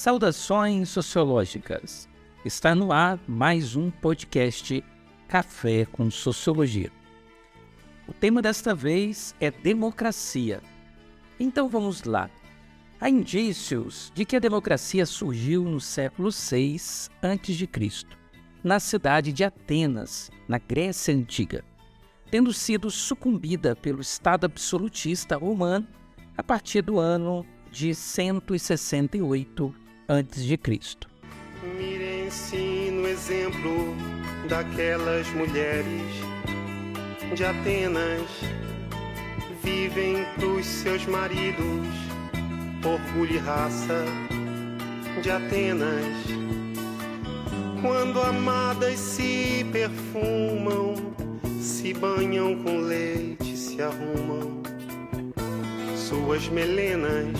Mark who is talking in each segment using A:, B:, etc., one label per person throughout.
A: Saudações sociológicas! Está no ar mais um podcast Café com Sociologia. O tema desta vez é democracia. Então vamos lá. Há indícios de que a democracia surgiu no século VI a.C., na cidade de Atenas, na Grécia Antiga, tendo sido sucumbida pelo Estado absolutista romano a partir do ano de 168 a.C.
B: Mirem-se no exemplo daquelas mulheres de Atenas, vivem pros seus maridos, orgulho e raça de Atenas. Quando amadas se perfumam, se banham com leite, se arrumam suas melenas.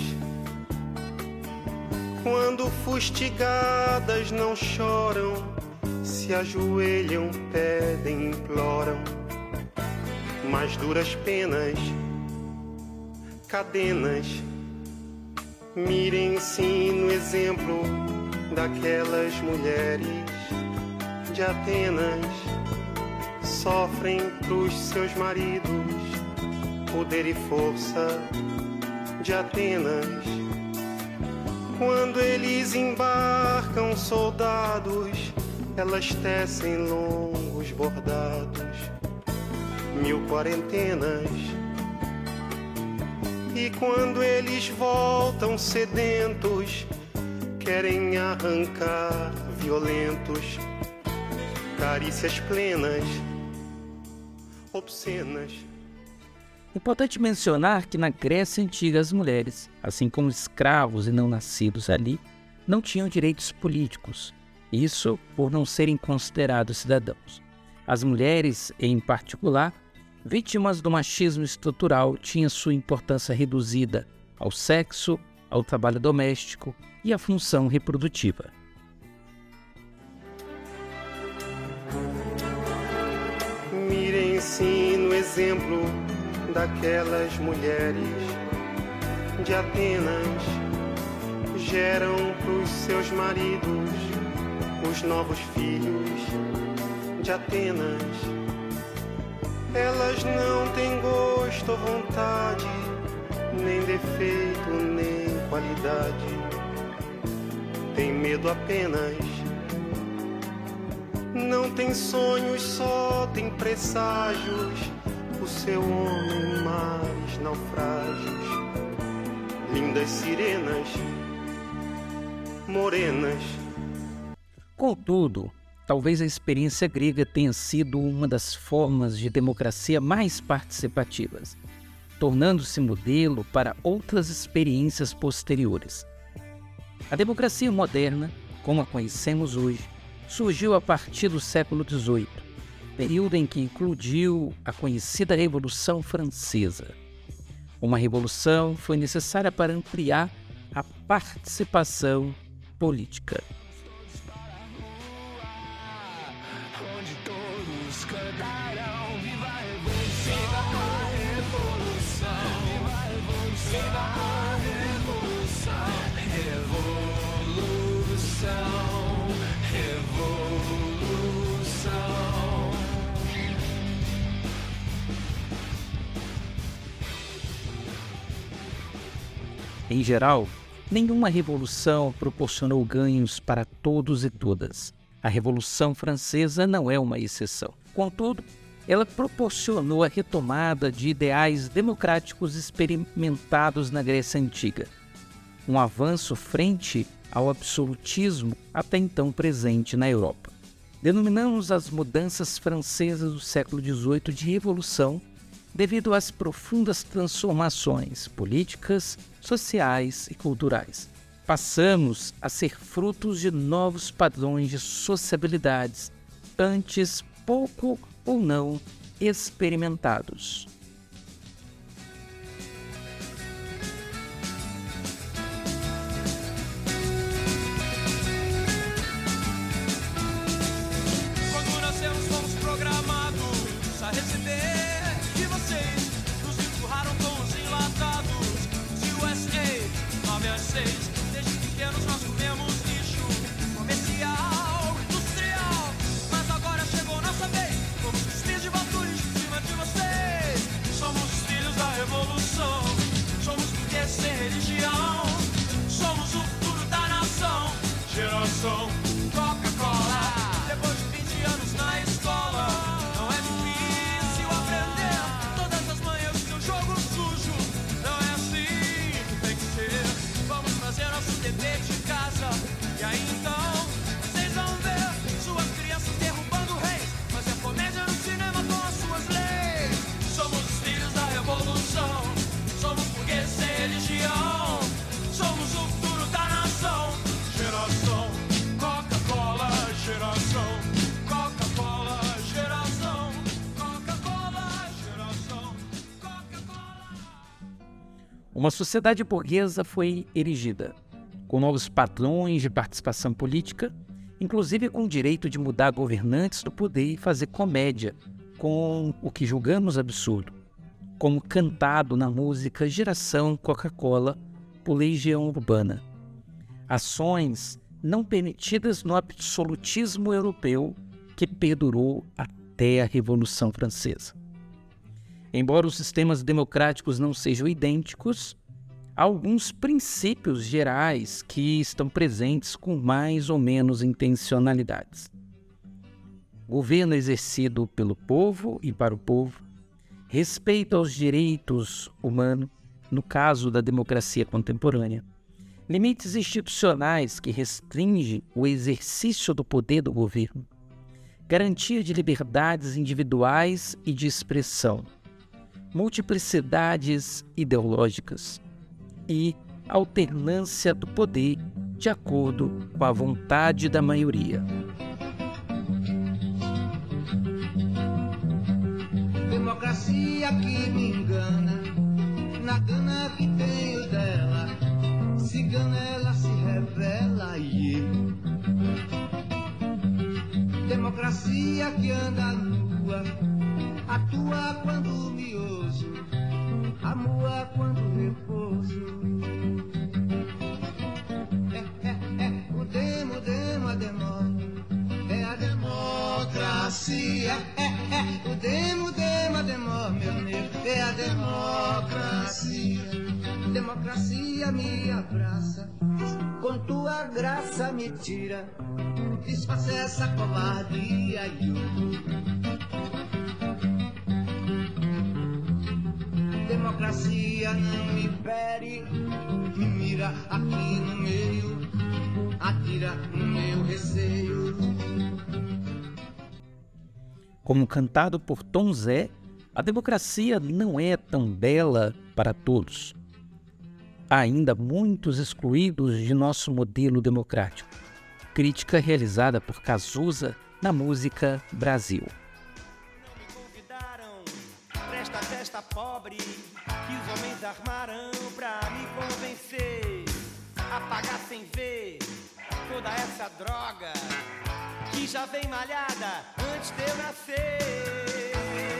B: Quando fustigadas não choram, se ajoelham, pedem, imploram mais duras penas, cadenas. Mirem-se no exemplo daquelas mulheres de Atenas, sofrem pros seus maridos, poder e força de Atenas. Quando eles embarcam soldados, elas tecem longos bordados, 1000 quarentenas. E quando eles voltam sedentos, querem arrancar violentos, carícias plenas, obscenas.
A: Importante mencionar que na Grécia Antiga as mulheres, assim como escravos e não nascidos ali, não tinham direitos políticos, isso por não serem considerados cidadãos. As mulheres, em particular, vítimas do machismo estrutural, tinham sua importância reduzida ao sexo, ao trabalho doméstico e à função reprodutiva.
B: Mirem-se no exemplo daquelas mulheres de Atenas, geram pros seus maridos os novos filhos de Atenas. Elas não têm gosto ou vontade, nem defeito, nem qualidade. Tem medo apenas. Não tem sonhos, só tem presságios. O seu homem, mares, naufrágios. Lindas sirenas, morenas.
A: Contudo, talvez a experiência grega tenha sido uma das formas de democracia mais participativas, tornando-se modelo para outras experiências posteriores. A democracia moderna, como a conhecemos hoje, surgiu a partir do século XVIII, período em que incluiu a conhecida Revolução Francesa. Uma revolução foi necessária para ampliar a participação política. Em geral, nenhuma revolução proporcionou ganhos para todos e todas. A Revolução Francesa não é uma exceção. Contudo, ela proporcionou a retomada de ideais democráticos experimentados na Grécia Antiga, um avanço frente ao absolutismo até então presente na Europa. Denominamos as mudanças francesas do século XVIII de revolução devido às profundas transformações políticas, sociais e culturais. Passamos a ser frutos de novos padrões de sociabilidades, antes pouco ou não experimentados.
C: Quando nascemos fomos programados a receber de vocês. Nos empurraram com os enlatados de USA 9 às 6. Desde que italianos nós comemos lixo comercial, industrial. Mas agora chegou nossa vez, somos os filhos de Valtures em cima de vocês. Somos os filhos da revolução, somos burgueses sem religião, somos o futuro da nação. Geração Coca-Cola. Depois de 20 anos na escola, não é difícil aprender todas as manhãs do jogo sujo. Não é assim que tem que ser. Vamos fazer nosso dever de casa, e aí então vocês vão ver suas crianças derrubando reis, mas é comédia no cinema com as suas leis. Somos os filhos da revolução, somos burgueses sem religião, somos o futuro da nação. Geração Coca-Cola, geração Coca-Cola, geração Coca-Cola, geração Coca-Cola.
A: Uma sociedade burguesa foi erigida, com novos padrões de participação política, inclusive com o direito de mudar governantes do poder e fazer comédia com o que julgamos absurdo, como cantado na música Geração Coca-Cola por Legião Urbana. Ações não permitidas no absolutismo europeu que perdurou até a Revolução Francesa. Embora os sistemas democráticos não sejam idênticos, há alguns princípios gerais que estão presentes com mais ou menos intencionalidades. Governo exercido pelo povo e para o povo, respeito aos direitos humanos, no caso da democracia contemporânea, limites institucionais que restringem o exercício do poder do governo, garantia de liberdades individuais e de expressão, multiplicidades ideológicas e alternância do poder de acordo com a vontade da maioria.
D: Democracia que me engana, na gana que tenho dela, cigana ela se revela e eu. Democracia que anda nua, atua quando me ouso, amua quando repouso. O demo, a demora, é a democracia. O demo, a demora, meu nego, é a democracia. Democracia me abraça, com tua graça me tira, desfaça essa covardia. Democracia não me fere, me mira aqui no meio, atira no meu receio.
A: Como cantado por Tom Zé, a democracia não é tão bela para todos. Há ainda muitos excluídos de nosso modelo democrático. Crítica realizada por Cazuza na música Brasil.
C: Não me convidaram pra esta festa pobre que os homens armaram pra me convencer a pagar sem ver toda essa droga que já vem malhada antes de eu nascer.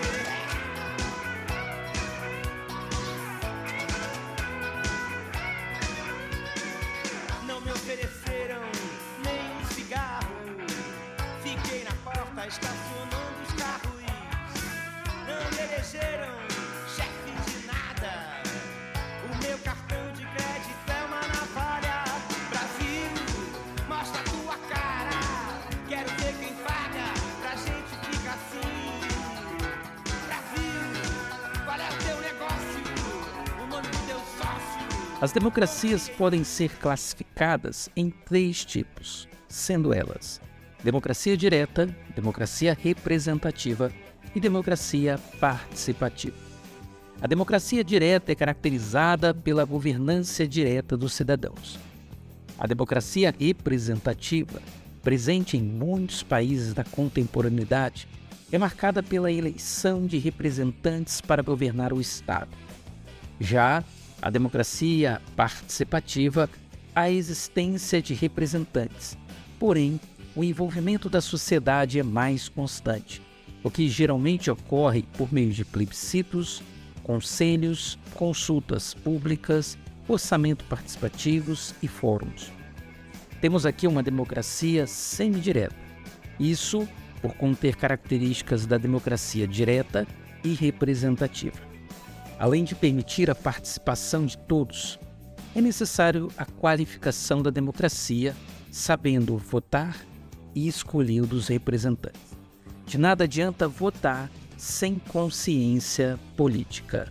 C: Não me ofereceram nem um cigarro, fiquei na porta estacionando os carros. Não me elegeram chefe de nada, o meu cartão de crédito é uma navalha. Brasil, mostra a tua cara, quero ver quem paga pra gente ficar assim. Brasil, qual é o teu negócio, o nome do teu sócio?
A: As democracias podem ser classificadas em 3 tipos, sendo elas democracia direta, democracia representativa e democracia participativa. A democracia direta é caracterizada pela governança direta dos cidadãos. A democracia representativa, presente em muitos países da contemporaneidade, é marcada pela eleição de representantes para governar o Estado. Já a democracia participativa, a existência de representantes, porém, o envolvimento da sociedade é mais constante, o que geralmente ocorre por meio de plebiscitos, conselhos, consultas públicas, orçamento participativos e fóruns. Temos aqui uma democracia semidireta. Isso por conter características da democracia direta e representativa. Além de permitir a participação de todos, é necessário a qualificação da democracia, sabendo votar e escolher os representantes. De nada adianta votar sem consciência política.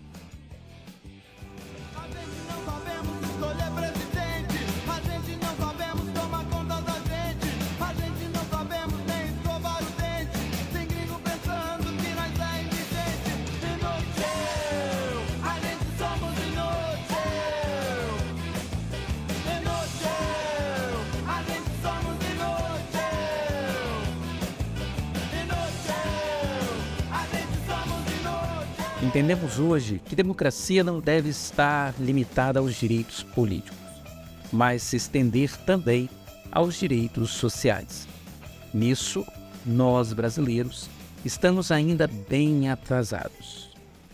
C: A gente não sabemos escolher presidente, a gente não sabemos tomar conta da gente, a gente não sabemos nem escovar o dente, tem gringo pensando que nós é indigente. Inútil, a gente somos inútil. Inútil, a gente somos inútil. Inútil, a gente somos inútil.
A: Entendemos hoje que democracia não deve estar limitada aos direitos políticos, mas se estender também aos direitos sociais. Nisso, nós brasileiros estamos ainda bem atrasados.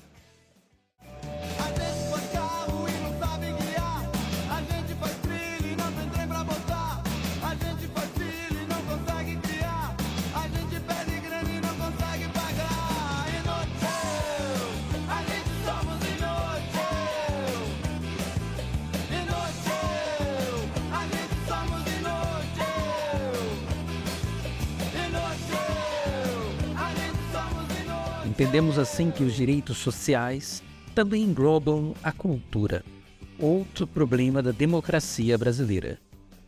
C: A gente faz carro e não sabe guiar, a gente faz trilha e não tem trem pra botar, a gente faz filho e não consegue criar, a gente pede grana e não consegue pagar. Inútil, a gente somos inútil. Inútil, a gente somos inútil. Inútil, a gente somos inútil.
A: Entendemos assim que os direitos sociais também englobam a cultura, outro problema da democracia brasileira.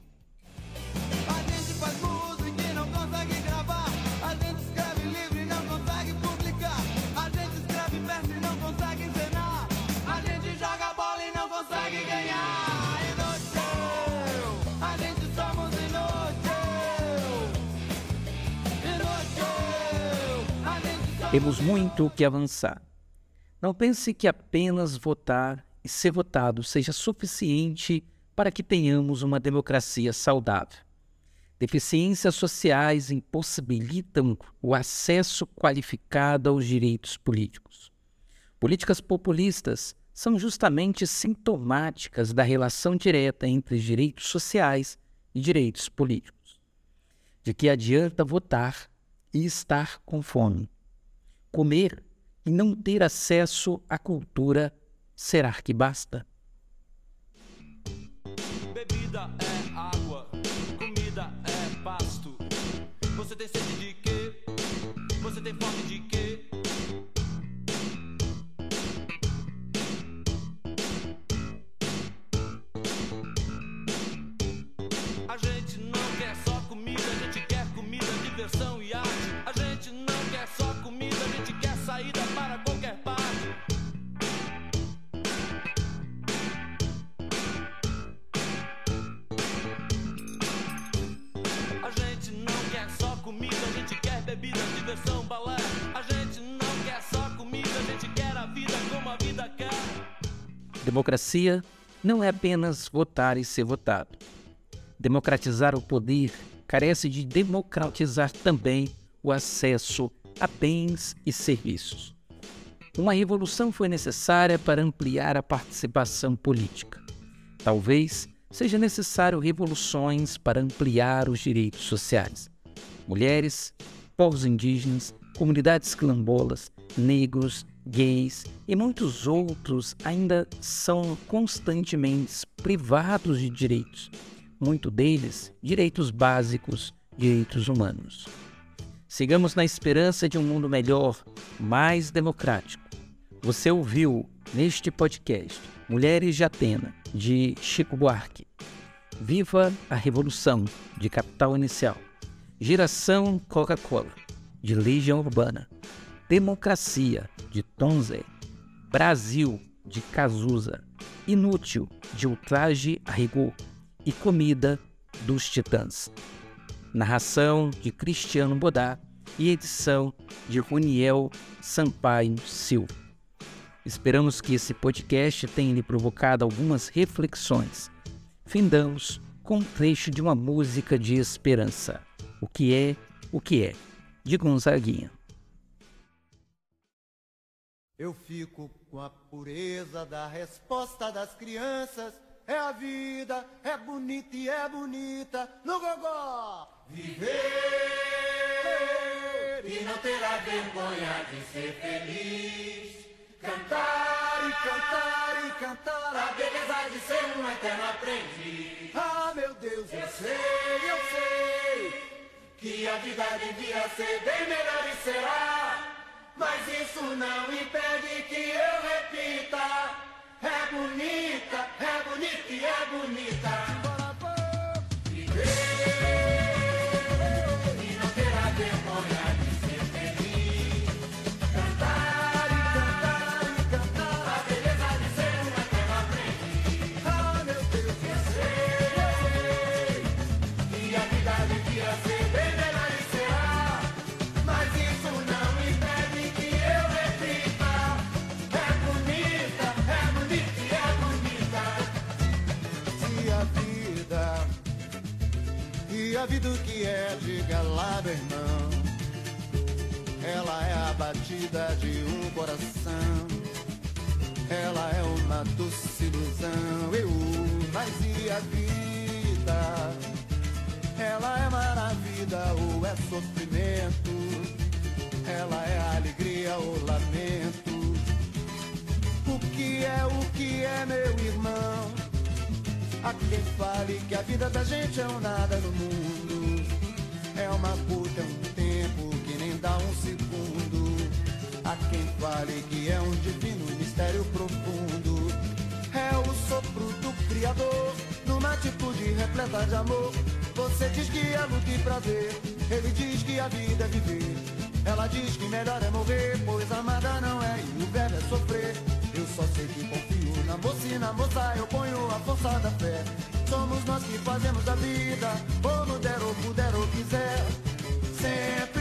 C: A gente faz música e não consegue gravar, a gente escreve livro e não consegue publicar, a gente escreve verso e não consegue encenar, a gente joga bola e não consegue ganhar. Inútil, a gente somos inútil. Inútil, a gente somos.
A: Temos muito o que avançar. Não pense que apenas votar e ser votado seja suficiente para que tenhamos uma democracia saudável. Deficiências sociais impossibilitam o acesso qualificado aos direitos políticos. Políticas populistas são justamente sintomáticas da relação direta entre direitos sociais e direitos políticos. De que adianta votar e estar com fome? Comer e não ter acesso à cultura, será que basta?
C: Bebida é água, comida é pasto. Você tem sede de quê? Você tem fome de quê? A gente não quer só comida, a gente quer comida, diversão e arte. A gente não quer só comida, a gente quer saída para qualquer parte. A gente não quer só comida, a gente quer bebida, diversão, balé. A gente não quer só comida, a gente quer a vida como a vida quer.
A: Democracia não é apenas votar e ser votado. Democratizar o poder carece de democratizar também o acesso a bens e serviços. Uma revolução foi necessária para ampliar a participação política. Talvez seja necessário revoluções para ampliar os direitos sociais. Mulheres, povos indígenas, comunidades quilombolas, negros, gays e muitos outros ainda são constantemente privados de direitos, muitos deles direitos básicos, direitos humanos. Sigamos na esperança de um mundo melhor, mais democrático. Você ouviu neste podcast Mulheres de Atena, de Chico Buarque. Viva a Revolução, de Capital Inicial. Geração Coca-Cola, de Legião Urbana. Democracia, de Tom Zé. Brasil, de Cazuza. Inútil, de Ultraje a Rigor. E Comida, dos Titãs. Narração de Cristiano Bodá e edição de Roniel Sampaio Silva. Esperamos que esse podcast tenha lhe provocado algumas reflexões. Findamos com um trecho de uma música de esperança. O que é, de Gonzaguinha.
D: Eu fico com a pureza da resposta das crianças. é a vida, é bonita e é bonita no gogó. Viver e não ter a vergonha de ser feliz. Cantar e cantar e cantar a beleza de ser um eterno aprendiz. Ah, meu Deus, eu sei que a vida devia ser bem melhor e será. Mas isso não impede que eu repita. É bonita e é bonita. A vida que é, diga lá, meu irmão, ela é a batida de um coração, ela é uma doce ilusão. Mas e a vida? Ela é maravilha ou é sofrimento? Ela é alegria ou lamento? O que é, meu irmão? Há quem fale que a vida da gente é um nada no mundo. É uma puta, é um tempo que nem dá um segundo. Há quem fale que é um divino mistério profundo. É o sopro do Criador, numa atitude repleta de amor. Você diz que é luta e prazer, ele diz que a vida é viver. Ela diz que melhor é morrer, pois amada não é e o verbo é sofrer. Eu só sei que confio na moça e na moça eu ponho a força da fé. Somos nós que fazemos a vida, ou no der ou puder ou quiser. Sempre